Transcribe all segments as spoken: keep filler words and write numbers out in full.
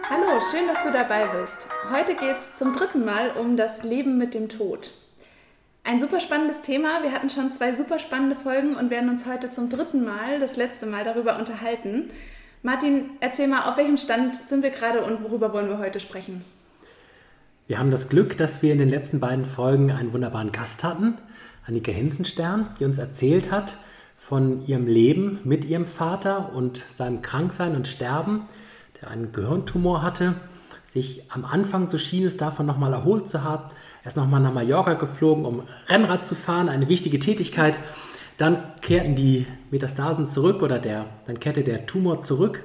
Hallo, schön, dass du dabei bist. Heute geht es zum dritten Mal um das Leben mit dem Tod. Ein super spannendes Thema. Wir hatten schon zwei super spannende Folgen und werden uns heute zum dritten Mal, das letzte Mal, darüber unterhalten. Martin, erzähl mal, auf welchem Stand sind wir gerade und worüber wollen wir heute sprechen? Wir haben das Glück, dass wir in den letzten beiden Folgen einen wunderbaren Gast hatten, Annika Hinzenstern, die uns erzählt hat von ihrem Leben mit ihrem Vater und seinem Kranksein und Sterben, der einen Gehirntumor hatte, sich am Anfang, so schien es, davon nochmal erholt zu haben. Er ist nochmal nach Mallorca geflogen, um Rennrad zu fahren, eine wichtige Tätigkeit. Dann kehrten die Metastasen zurück oder der, dann kehrte der Tumor zurück.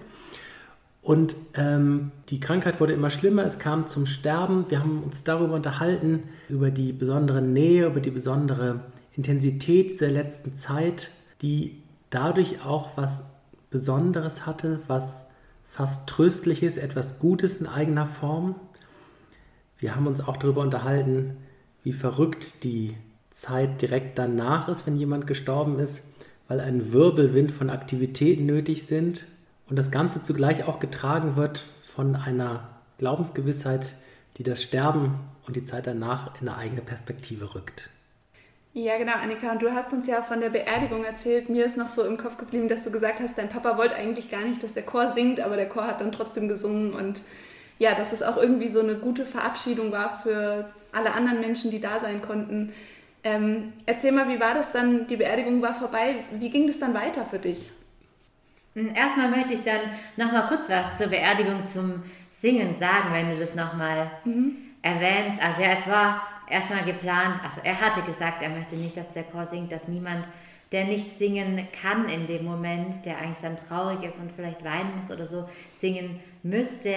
Und ähm, die Krankheit wurde immer schlimmer, es kam zum Sterben. Wir haben uns darüber unterhalten, über die besondere Nähe, über die besondere Intensität der letzten Zeit, die dadurch auch was Besonderes hatte, was fast Tröstliches, etwas Gutes in eigener Form. Wir haben uns auch darüber unterhalten, wie verrückt die Zeit direkt danach ist, wenn jemand gestorben ist, weil ein Wirbelwind von Aktivitäten nötig sind und das Ganze zugleich auch getragen wird von einer Glaubensgewissheit, die das Sterben und die Zeit danach in eine eigene Perspektive rückt. Ja, genau, Annika, und du hast uns ja von der Beerdigung erzählt. Mir ist noch so im Kopf geblieben, dass du gesagt hast, dein Papa wollte eigentlich gar nicht, dass der Chor singt, aber der Chor hat dann trotzdem gesungen und ja, dass es auch irgendwie so eine gute Verabschiedung war für alle anderen Menschen, die da sein konnten. Ähm, erzähl mal, wie war das dann? Die Beerdigung war vorbei. Wie ging das dann weiter für dich? Erstmal möchte ich dann nochmal kurz was zur Beerdigung zum Singen sagen, wenn du das nochmal mhm. erwähnst. Also ja, es war erstmal geplant, also er hatte gesagt, er möchte nicht, dass der Chor singt, dass niemand, der nicht singen kann in dem Moment, der eigentlich dann traurig ist und vielleicht weinen muss oder so, singen müsste.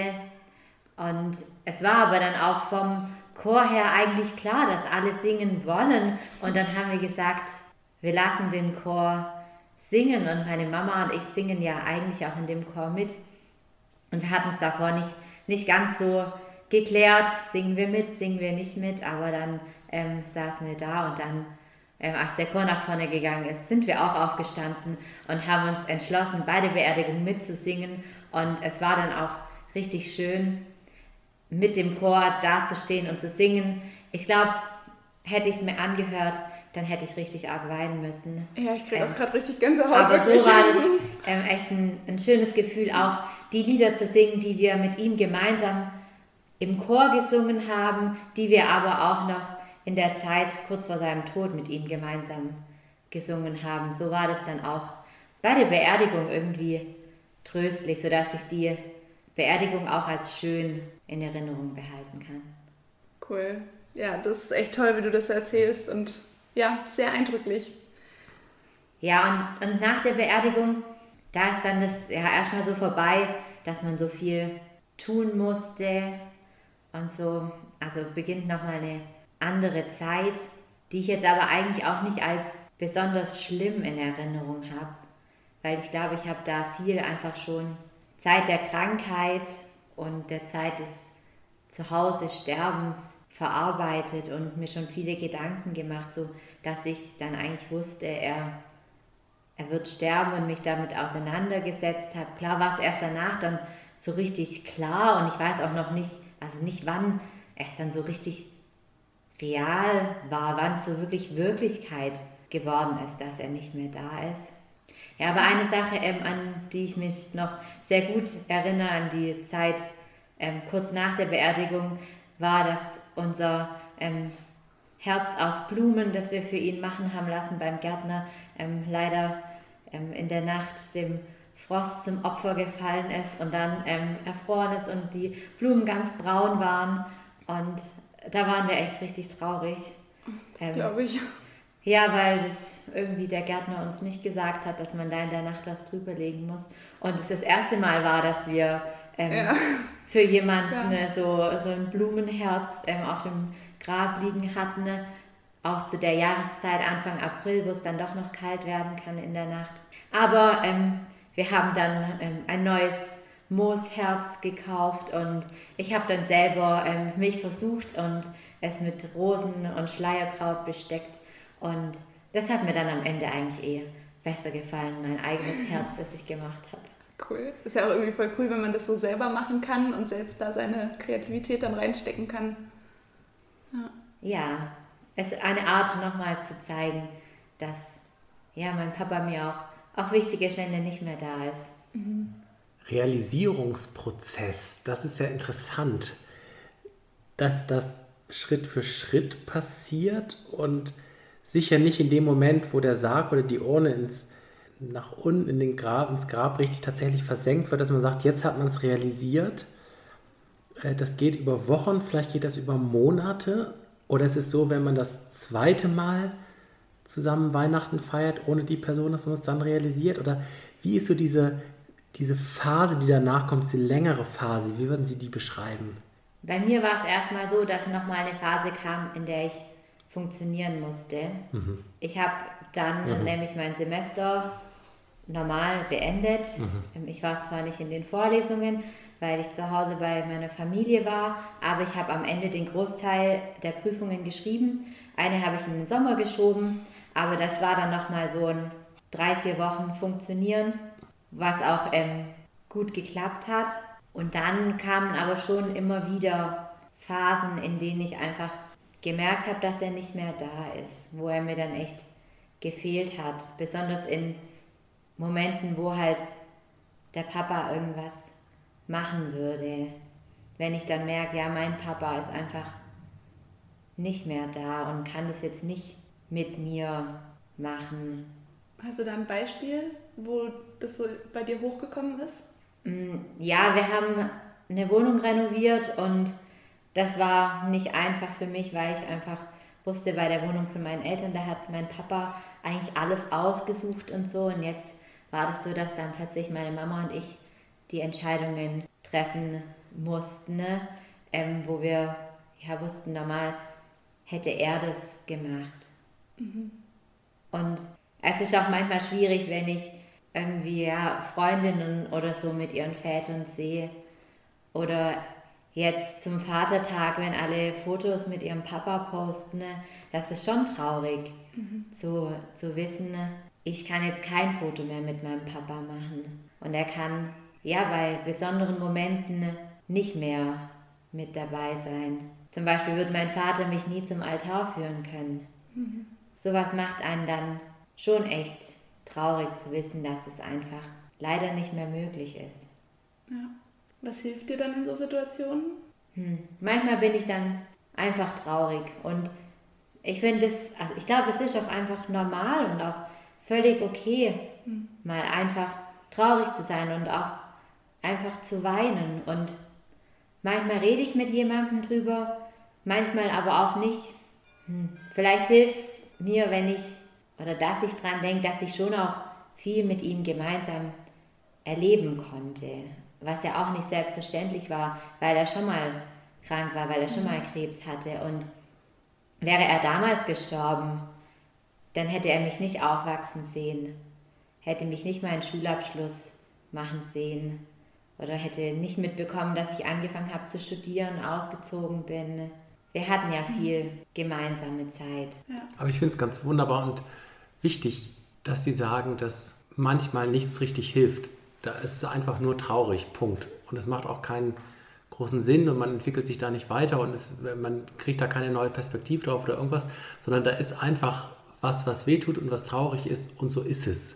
Und es war aber dann auch vom Chor her eigentlich klar, dass alle singen wollen. Und dann haben wir gesagt, wir lassen den Chor singen. Und meine Mama und ich singen ja eigentlich auch in dem Chor mit. Und wir hatten es davor nicht, nicht ganz so geklärt, singen wir mit, singen wir nicht mit. Aber dann ähm, saßen wir da und dann, ähm, als der Chor nach vorne gegangen ist, sind wir auch aufgestanden und haben uns entschlossen, bei der Beerdigung mitzusingen. Und es war dann auch richtig schön, mit dem Chor dazustehen und zu singen. Ich glaube, hätte ich es mir angehört, dann hätte ich richtig arg weinen müssen. Ja, ich kriege ähm, auch gerade richtig Gänsehaut. Aber so war das ähm, echt ein, ein schönes Gefühl, auch die Lieder zu singen, die wir mit ihm gemeinsam im Chor gesungen haben, die wir aber auch noch in der Zeit kurz vor seinem Tod mit ihm gemeinsam gesungen haben. So war das dann auch bei der Beerdigung irgendwie tröstlich, sodass ich die Beerdigung auch als schön in Erinnerung behalten kann. Cool. Ja, das ist echt toll, wie du das erzählst und ja, sehr eindrücklich. Ja, und, und nach der Beerdigung, da ist dann das ja erstmal so vorbei, dass man so viel tun musste und so, also beginnt nochmal eine andere Zeit, die ich jetzt aber eigentlich auch nicht als besonders schlimm in Erinnerung habe, weil ich glaube, ich habe da viel einfach schon Zeit der Krankheit und der Zeit des Zuhause-Sterbens verarbeitet und mir schon viele Gedanken gemacht, so dass ich dann eigentlich wusste, er, er wird sterben und mich damit auseinandergesetzt habe. Klar war es erst danach dann so richtig klar und ich weiß auch noch nicht, also nicht wann es dann so richtig real war, wann es so wirklich Wirklichkeit geworden ist, dass er nicht mehr da ist. Ja, aber eine Sache, ähm, an die ich mich noch sehr gut erinnere, an die Zeit ähm, kurz nach der Beerdigung, war, dass unser ähm, Herz aus Blumen, das wir für ihn machen haben lassen beim Gärtner, ähm, leider ähm, in der Nacht dem Frost zum Opfer gefallen ist und dann ähm, erfroren ist und die Blumen ganz braun waren. Und da waren wir echt richtig traurig. Das ähm, glaube ich. Ja, weil das irgendwie der Gärtner uns nicht gesagt hat, dass man da in der Nacht was drüber legen muss. Und es das erste Mal war, dass wir ähm, ja. für jemanden ja. so, so ein Blumenherz ähm, auf dem Grab liegen hatten. Auch zu der Jahreszeit, Anfang April, wo es dann doch noch kalt werden kann in der Nacht. Aber ähm, wir haben dann ähm, ein neues Moosherz gekauft und ich habe dann selber ähm, mich versucht und es mit Rosen und Schleierkraut besteckt. Und das hat mir dann am Ende eigentlich eh besser gefallen, mein eigenes Herz, das ich gemacht habe. Cool. Ist ja auch irgendwie voll cool, wenn man das so selber machen kann und selbst da seine Kreativität dann reinstecken kann. Ja, ja, es ist eine Art nochmal zu zeigen, dass ja, mein Papa mir auch, auch wichtig ist, wenn er nicht mehr da ist. Mhm. Realisierungsprozess, das ist ja interessant, dass das Schritt für Schritt passiert und sicher nicht in dem Moment, wo der Sarg oder die Urne ins, nach unten in den Grab, ins Grab richtig tatsächlich versenkt wird, dass man sagt, jetzt hat man es realisiert. Das geht über Wochen, vielleicht geht das über Monate. Oder ist es so, wenn man das zweite Mal zusammen Weihnachten feiert, ohne die Person, dass man es dann realisiert? Oder wie ist so diese, diese Phase, die danach kommt, diese längere Phase, wie würden Sie die beschreiben? Bei mir war es erstmal so, dass nochmal eine Phase kam, in der ich funktionieren musste. Mhm. Ich habe dann mhm. nämlich mein Semester normal beendet. Mhm. Ich war zwar nicht in den Vorlesungen, weil ich zu Hause bei meiner Familie war, aber ich habe am Ende den Großteil der Prüfungen geschrieben. Eine habe ich in den Sommer geschoben, aber das war dann nochmal so ein drei, vier Wochen Funktionieren, was auch ähm, gut geklappt hat. Und dann kamen aber schon immer wieder Phasen, in denen ich einfach gemerkt habe, dass er nicht mehr da ist, wo er mir dann echt gefehlt hat. Besonders in Momenten, wo halt der Papa irgendwas machen würde. Wenn ich dann merke, ja, mein Papa ist einfach nicht mehr da und kann das jetzt nicht mit mir machen. Hast du da ein Beispiel, wo das so bei dir hochgekommen ist? Ja, wir haben eine Wohnung renoviert und das war nicht einfach für mich, weil ich einfach wusste, bei der Wohnung von meinen Eltern, da hat mein Papa eigentlich alles ausgesucht und so. Und jetzt war das so, dass dann plötzlich meine Mama und ich die Entscheidungen treffen mussten, ne? ähm, wo wir ja wussten, normal hätte er das gemacht. Mhm. Und es ist auch manchmal schwierig, wenn ich irgendwie ja, Freundinnen oder so mit ihren Vätern sehe. Oder jetzt zum Vatertag, wenn alle Fotos mit ihrem Papa posten, ne? Das ist schon traurig, mhm. zu, zu wissen, ne? Ich kann jetzt kein Foto mehr mit meinem Papa machen. Und er kann ja bei besonderen Momenten nicht mehr mit dabei sein. Zum Beispiel wird mein Vater mich nie zum Altar führen können. Mhm. Sowas macht einen dann schon echt traurig zu wissen, dass es einfach leider nicht mehr möglich ist. Ja. Was hilft dir dann in so Situationen? Hm. Manchmal bin ich dann einfach traurig und ich finde es, also ich glaube, es ist auch einfach normal und auch völlig okay, hm. mal einfach traurig zu sein und auch einfach zu weinen. Und manchmal rede ich mit jemandem drüber, manchmal aber auch nicht. Hm. Vielleicht hilft es mir, wenn ich oder dass ich dran denke, dass ich schon auch viel mit ihm gemeinsam erleben konnte, was ja auch nicht selbstverständlich war, weil er schon mal krank war, weil er schon mal Krebs hatte. Und wäre er damals gestorben, dann hätte er mich nicht aufwachsen sehen, hätte mich nicht meinen Schulabschluss machen sehen oder hätte nicht mitbekommen, dass ich angefangen habe zu studieren, ausgezogen bin. Wir hatten ja viel gemeinsame Zeit. Ja. Aber ich finde es ganz wunderbar und wichtig, dass Sie sagen, dass manchmal nichts richtig hilft. Da ist es einfach nur traurig, Punkt. Und es macht auch keinen großen Sinn und man entwickelt sich da nicht weiter und es, man kriegt da keine neue Perspektive drauf oder irgendwas, sondern da ist einfach was, was wehtut und was traurig ist und so ist es.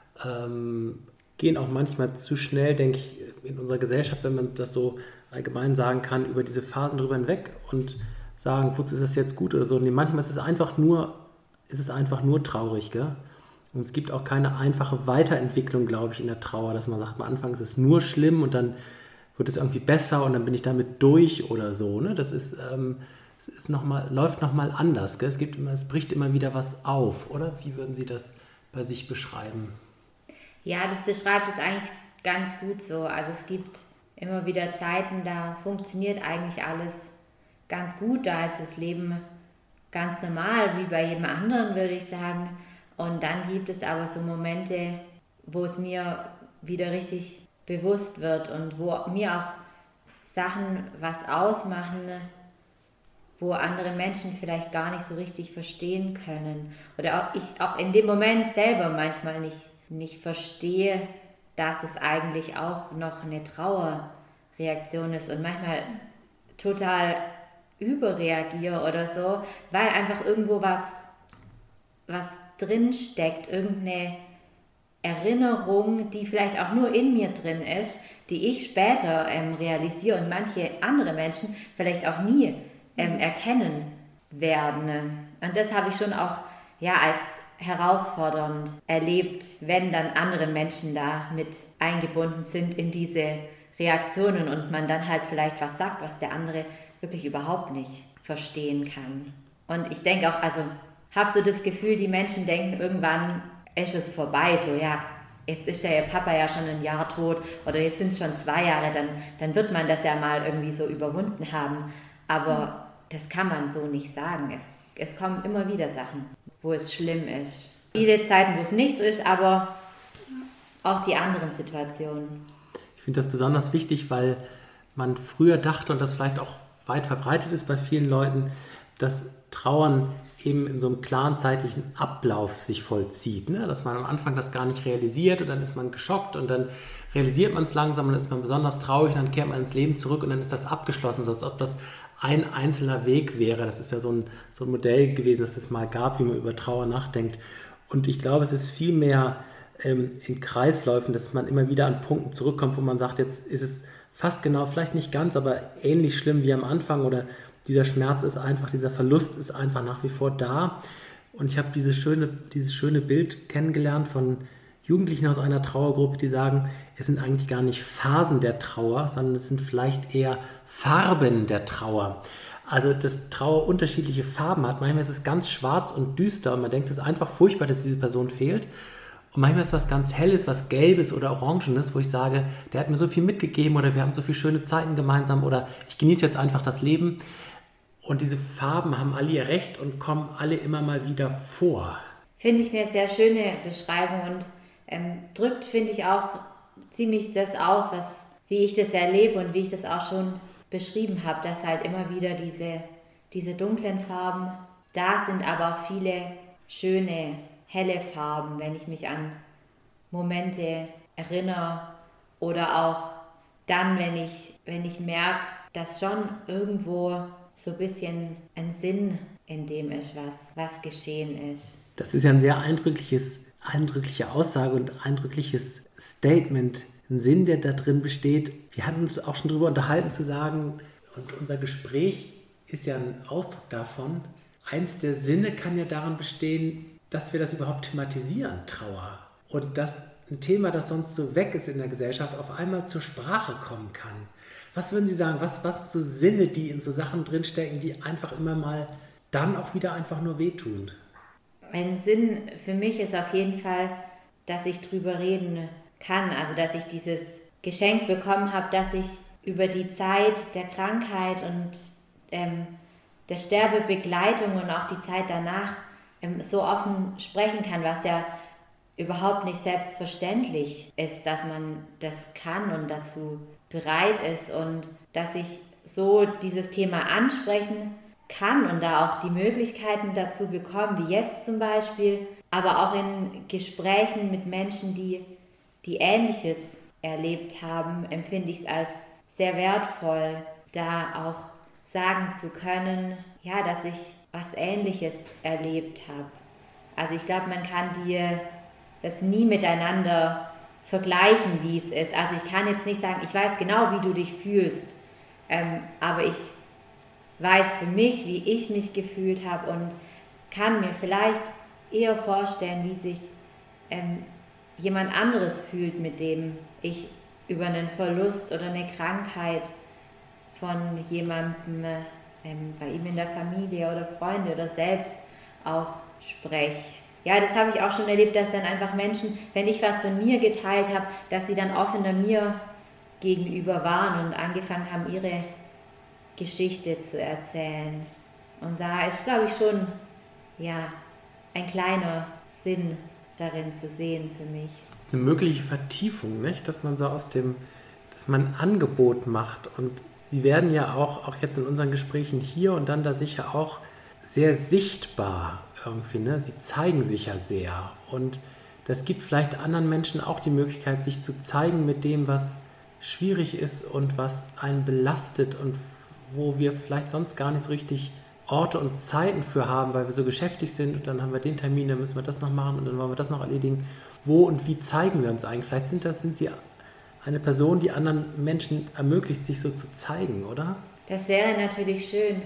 Ähm, gehen auch manchmal zu schnell, denke ich, in unserer Gesellschaft, wenn man das so allgemein sagen kann, über diese Phasen drüber hinweg und sagen, wozu ist das jetzt gut oder so. Nee, manchmal ist es einfach nur, ist es einfach nur traurig, gell? Und es gibt auch keine einfache Weiterentwicklung, glaube ich, in der Trauer, dass man sagt, am Anfang ist es nur schlimm und dann wird es irgendwie besser und dann bin ich damit durch oder so. Ne? Das ist, ähm, es ist noch mal, läuft nochmal anders. Gell? Es gibt immer, es bricht immer wieder was auf, oder? Wie würden Sie das bei sich beschreiben? Ja, das beschreibt es eigentlich ganz gut so. Also es gibt immer wieder Zeiten, da funktioniert eigentlich alles ganz gut. Da ist das Leben ganz normal, wie bei jedem anderen, würde ich sagen. Und dann gibt es aber so Momente, wo es mir wieder richtig bewusst wird und wo mir auch Sachen was ausmachen, wo andere Menschen vielleicht gar nicht so richtig verstehen können. Oder auch ich auch in dem Moment selber manchmal nicht, nicht verstehe, dass es eigentlich auch noch eine Trauerreaktion ist und manchmal total überreagiere oder so, weil einfach irgendwo was, was drin steckt, irgendeine Erinnerung, die vielleicht auch nur in mir drin ist, die ich später ähm, realisiere und manche andere Menschen vielleicht auch nie ähm, erkennen werden. Und das habe ich schon auch ja, als herausfordernd erlebt, wenn dann andere Menschen da mit eingebunden sind in diese Reaktionen und man dann halt vielleicht was sagt, was der andere wirklich überhaupt nicht verstehen kann. Und ich denke auch, also habe so das Gefühl, die Menschen denken, irgendwann ist es vorbei, so ja, jetzt ist der Papa ja schon ein Jahr tot oder jetzt sind es schon zwei Jahre, dann, dann wird man das ja mal irgendwie so überwunden haben. Aber das kann man so nicht sagen. Es, es kommen immer wieder Sachen, wo es schlimm ist. Viele Zeiten, wo es nicht so ist, aber auch die anderen Situationen. Ich finde das besonders wichtig, weil man früher dachte, und das vielleicht auch weit verbreitet ist bei vielen Leuten, dass Trauern eben in so einem klaren zeitlichen Ablauf sich vollzieht. Ne? Dass man am Anfang das gar nicht realisiert und dann ist man geschockt und dann realisiert man es langsam und dann ist man besonders traurig, dann kehrt man ins Leben zurück und dann ist das abgeschlossen, so als ob das ein einzelner Weg wäre. Das ist ja so ein, so ein Modell gewesen, das es mal gab, wie man über Trauer nachdenkt. Und ich glaube, es ist viel mehr ähm, in Kreisläufen, dass man immer wieder an Punkten zurückkommt, wo man sagt, jetzt ist es fast genau, vielleicht nicht ganz, aber ähnlich schlimm wie am Anfang oder dieser Schmerz ist einfach, dieser Verlust ist einfach nach wie vor da. Und ich habe dieses schöne, dieses schöne Bild kennengelernt von Jugendlichen aus einer Trauergruppe, die sagen, es sind eigentlich gar nicht Phasen der Trauer, sondern es sind vielleicht eher Farben der Trauer. Also, dass Trauer unterschiedliche Farben hat. Manchmal ist es ganz schwarz und düster und man denkt, es ist einfach furchtbar, dass diese Person fehlt. Und manchmal ist es was ganz Helles, was Gelbes oder Orangenes, wo ich sage, der hat mir so viel mitgegeben oder wir haben so viele schöne Zeiten gemeinsam oder ich genieße jetzt einfach das Leben. Und diese Farben haben alle ihr Recht und kommen alle immer mal wieder vor. Finde ich eine sehr schöne Beschreibung und ähm, drückt, finde ich, auch ziemlich das aus, was, wie ich das erlebe und wie ich das auch schon beschrieben habe, dass halt immer wieder diese, diese dunklen Farben da sind, aber auch viele schöne, helle Farben, wenn ich mich an Momente erinnere oder auch dann, wenn ich, wenn ich merke, dass schon irgendwo so ein bisschen ein Sinn in dem ist, was, was geschehen ist. Das ist ja ein sehr eindrückliches, eindrückliche Aussage und eindrückliches Statement, ein Sinn, der da drin besteht. Wir hatten uns auch schon darüber unterhalten zu sagen, und unser Gespräch ist ja ein Ausdruck davon, eins der Sinne kann ja daran bestehen, dass wir das überhaupt thematisieren, Trauer. Und dass ein Thema, das sonst so weg ist in der Gesellschaft, auf einmal zur Sprache kommen kann. Was würden Sie sagen, was, was sind so Sinne, die in so Sachen drinstecken, die einfach immer mal dann auch wieder einfach nur wehtun? Ein Sinn für mich ist auf jeden Fall, dass ich drüber reden kann, also dass ich dieses Geschenk bekommen habe, dass ich über die Zeit der Krankheit und ähm, der Sterbebegleitung und auch die Zeit danach ähm, so offen sprechen kann, was ja überhaupt nicht selbstverständlich ist, dass man das kann und dazu bereit ist und dass ich so dieses Thema ansprechen kann und da auch die Möglichkeiten dazu bekomme, wie jetzt zum Beispiel, aber auch in Gesprächen mit Menschen, die, die Ähnliches erlebt haben, empfinde ich es als sehr wertvoll, da auch sagen zu können, ja, dass ich was Ähnliches erlebt habe. Also ich glaube, man kann die, das nie miteinander vergleichen, wie es ist. Also ich kann jetzt nicht sagen, ich weiß genau, wie du dich fühlst, ähm, aber ich weiß für mich, wie ich mich gefühlt habe und kann mir vielleicht eher vorstellen, wie sich ähm, jemand anderes fühlt, mit dem ich über einen Verlust oder eine Krankheit von jemandem ähm, bei ihm in der Familie oder Freunde oder selbst auch spreche. Ja, das habe ich auch schon erlebt, dass dann einfach Menschen, wenn ich was von mir geteilt habe, dass sie dann offener mir gegenüber waren und angefangen haben, ihre Geschichte zu erzählen. Und da ist, glaube ich, schon ja, ein kleiner Sinn darin zu sehen für mich. Eine mögliche Vertiefung, nicht? Dass man so aus dem, dass man ein Angebot macht. Und Sie werden ja auch, auch jetzt in unseren Gesprächen hier und dann da sicher auch sehr sichtbar irgendwie, ne? Sie zeigen sich ja sehr. Und das gibt vielleicht anderen Menschen auch die Möglichkeit, sich zu zeigen mit dem, was schwierig ist und was einen belastet und wo wir vielleicht sonst gar nicht so richtig Orte und Zeiten für haben, weil wir so geschäftig sind und dann haben wir den Termin, dann müssen wir das noch machen und dann wollen wir das noch erledigen. Wo und wie zeigen wir uns eigentlich? Vielleicht sind das, sind Sie eine Person, die anderen Menschen ermöglicht, sich so zu zeigen, oder? Das wäre natürlich schön.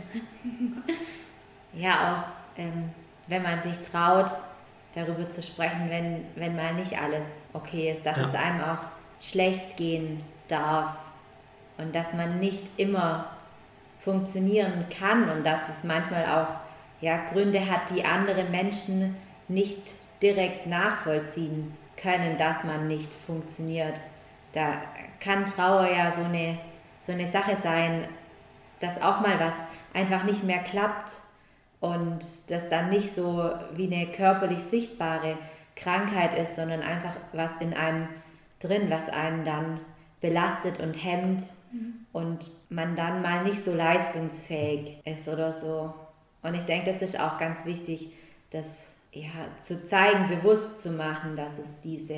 Ja, auch ähm, wenn man sich traut, darüber zu sprechen, wenn, wenn mal nicht alles okay ist, dass ja. es einem auch schlecht gehen darf und dass man nicht immer funktionieren kann und dass es manchmal auch ja, Gründe hat, die andere Menschen nicht direkt nachvollziehen können, dass man nicht funktioniert. Da kann Trauer ja so eine, so eine Sache sein, dass auch mal was einfach nicht mehr klappt und das dann nicht so wie eine körperlich sichtbare Krankheit ist, sondern einfach was in einem drin, was einen dann belastet und hemmt mhm. und man dann mal nicht so leistungsfähig ist oder so. Und ich denke, das ist auch ganz wichtig, das ja, zu zeigen, bewusst zu machen, dass es diese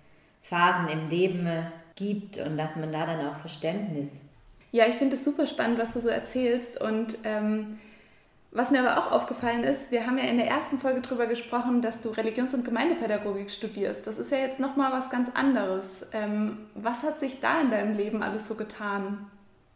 Phasen im Leben gibt und dass man da dann auch Verständnis. Ja, ich finde es super spannend, was du so erzählst und ähm, was mir aber auch aufgefallen ist, wir haben ja in der ersten Folge darüber gesprochen, dass du Religions- und Gemeindepädagogik studierst. Das ist ja jetzt nochmal was ganz anderes. Ähm, was hat sich da in deinem Leben alles so getan?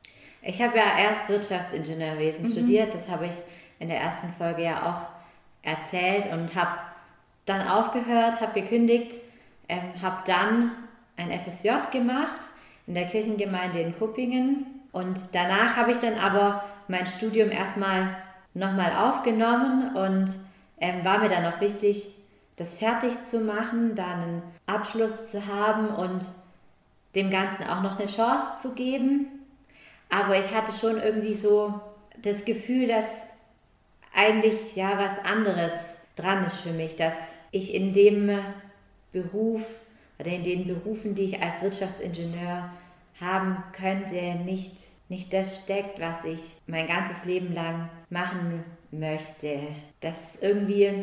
Ich habe ja erst Wirtschaftsingenieurwesen mhm. studiert, das habe ich in der ersten Folge ja auch erzählt und habe dann aufgehört, habe gekündigt, ähm, habe dann ein F S J gemacht in der Kirchengemeinde in Kuppingen und danach habe ich dann aber mein Studium erstmal nochmal aufgenommen und ähm, war mir dann auch wichtig, das fertig zu machen, dann einen Abschluss zu haben und dem Ganzen auch noch eine Chance zu geben. Aber ich hatte schon irgendwie so das Gefühl, dass eigentlich ja was anderes dran ist für mich, dass ich in dem Beruf oder in den Berufen, die ich als Wirtschaftsingenieur haben könnte, nicht, nicht das steckt, was ich mein ganzes Leben lang machen möchte. Das irgendwie,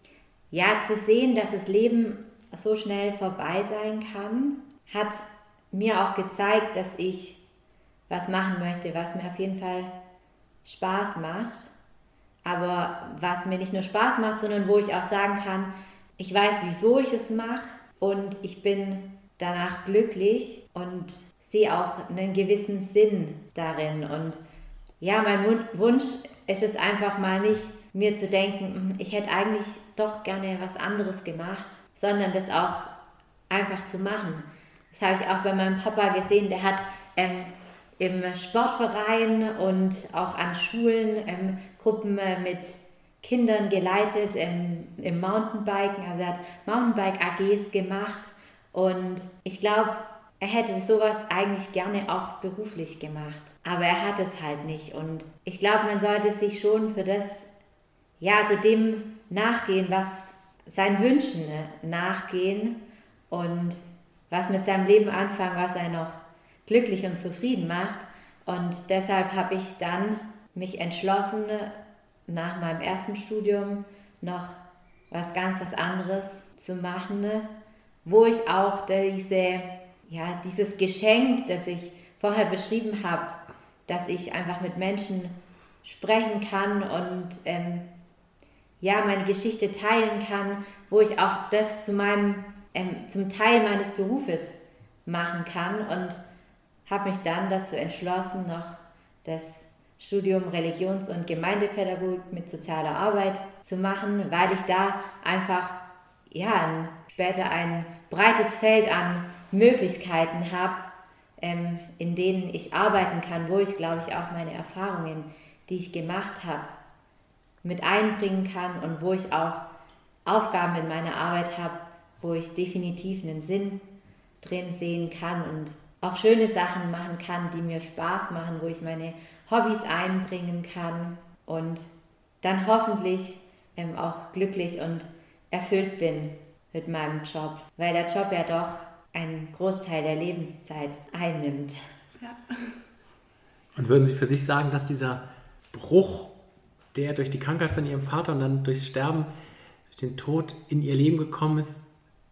ja, zu sehen, dass das Leben so schnell vorbei sein kann, hat mir auch gezeigt, dass ich was machen möchte, was mir auf jeden Fall Spaß macht. Aber was mir nicht nur Spaß macht, sondern wo ich auch sagen kann, ich weiß, wieso ich es mache und ich bin danach glücklich und sehe auch einen gewissen Sinn darin. Und ja, mein Wunsch ist es einfach mal nicht, mir zu denken, ich hätte eigentlich doch gerne was anderes gemacht, sondern das auch einfach zu machen. Das habe ich auch bei meinem Papa gesehen, der hat ähm, im Sportverein und auch an Schulen ähm, Gruppen mit Kindern geleitet ähm, im Mountainbiken. Also er hat Mountainbike-A Gs gemacht und ich glaube, er hätte sowas eigentlich gerne auch beruflich gemacht. Aber er hat es halt nicht und ich glaube, man sollte sich schon für das, ja, also dem nachgehen, was seinen Wünschen nachgehen und was mit seinem Leben anfangen, was er noch glücklich und zufrieden macht. Und deshalb habe ich dann mich entschlossen, nach meinem ersten Studium noch was ganz was anderes zu machen, wo ich auch diese, ja, dieses Geschenk, das ich vorher beschrieben habe, dass ich einfach mit Menschen sprechen kann und ähm, ja, meine Geschichte teilen kann, wo ich auch das zu meinem, ähm, zum Teil meines Berufes machen kann und habe mich dann dazu entschlossen, noch das Studium Religions- und Gemeindepädagogik mit sozialer Arbeit zu machen, weil ich da einfach ja, ein, später ein breites Feld an Möglichkeiten habe, ähm, in denen ich arbeiten kann, wo ich, glaube ich, auch meine Erfahrungen, die ich gemacht habe, mit einbringen kann und wo ich auch Aufgaben in meiner Arbeit habe, wo ich definitiv einen Sinn drin sehen kann und auch schöne Sachen machen kann, die mir Spaß machen, wo ich meine Hobbys einbringen kann und dann hoffentlich ähm, auch glücklich und erfüllt bin mit meinem Job, weil der Job ja doch einen Großteil der Lebenszeit einnimmt. Ja. Und würden Sie für sich sagen, dass dieser Bruch, der durch die Krankheit von Ihrem Vater und dann durchs Sterben, durch den Tod in Ihr Leben gekommen ist,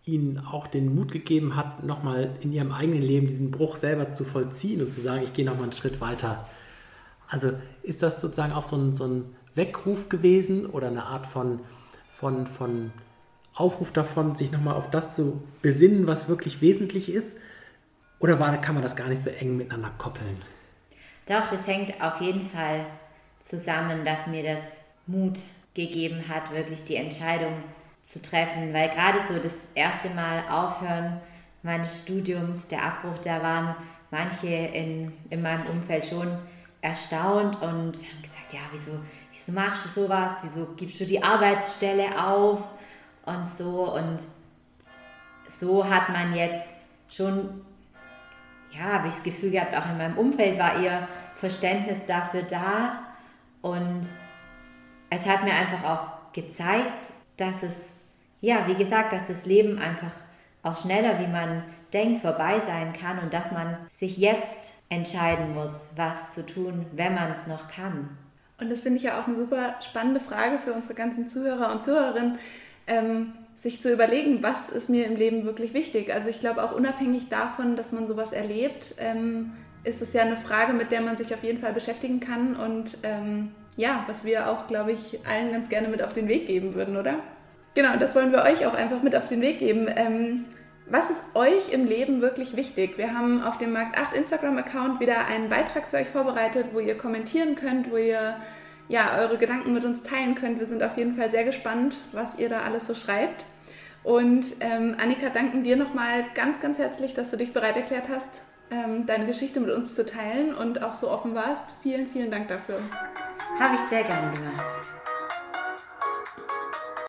ihnen auch den Mut gegeben hat, nochmal in ihrem eigenen Leben diesen Bruch selber zu vollziehen und zu sagen, ich gehe nochmal einen Schritt weiter. Also ist das sozusagen auch so ein, so ein Weckruf gewesen oder eine Art von, von, von Aufruf davon, sich nochmal auf das zu besinnen, was wirklich wesentlich ist? Oder war, kann man das gar nicht so eng miteinander koppeln? Doch, das hängt auf jeden Fall zusammen, dass mir das Mut gegeben hat, wirklich die Entscheidung zu treffen, weil gerade so das erste Mal Aufhören meines Studiums, der Abbruch, da waren manche in, in meinem Umfeld schon erstaunt und haben gesagt, ja, wieso, wieso machst du sowas, wieso gibst du die Arbeitsstelle auf und so, und so hat man jetzt schon, ja, habe ich das Gefühl gehabt, auch in meinem Umfeld war eher Verständnis dafür da, und es hat mir einfach auch gezeigt, dass es, ja, wie gesagt, dass das Leben einfach auch schneller, wie man denkt, vorbei sein kann und dass man sich jetzt entscheiden muss, was zu tun, wenn man es noch kann. Und das finde ich ja auch eine super spannende Frage für unsere ganzen Zuhörer und Zuhörerinnen, ähm, sich zu überlegen, was ist mir im Leben wirklich wichtig. Also ich glaube auch unabhängig davon, dass man sowas erlebt, ähm, ist es ja eine Frage, mit der man sich auf jeden Fall beschäftigen kann und ähm, ja, was wir auch, glaube ich, allen ganz gerne mit auf den Weg geben würden, oder? Genau, das wollen wir euch auch einfach mit auf den Weg geben. Ähm, was ist euch im Leben wirklich wichtig? Wir haben auf dem Markt acht Instagram-Account wieder einen Beitrag für euch vorbereitet, wo ihr kommentieren könnt, wo ihr ja, eure Gedanken mit uns teilen könnt. Wir sind auf jeden Fall sehr gespannt, was ihr da alles so schreibt. Und ähm, Annika, danken dir nochmal ganz, ganz herzlich, dass du dich bereit erklärt hast, ähm, deine Geschichte mit uns zu teilen und auch so offen warst. Vielen, vielen Dank dafür. Habe ich sehr gerne gemacht.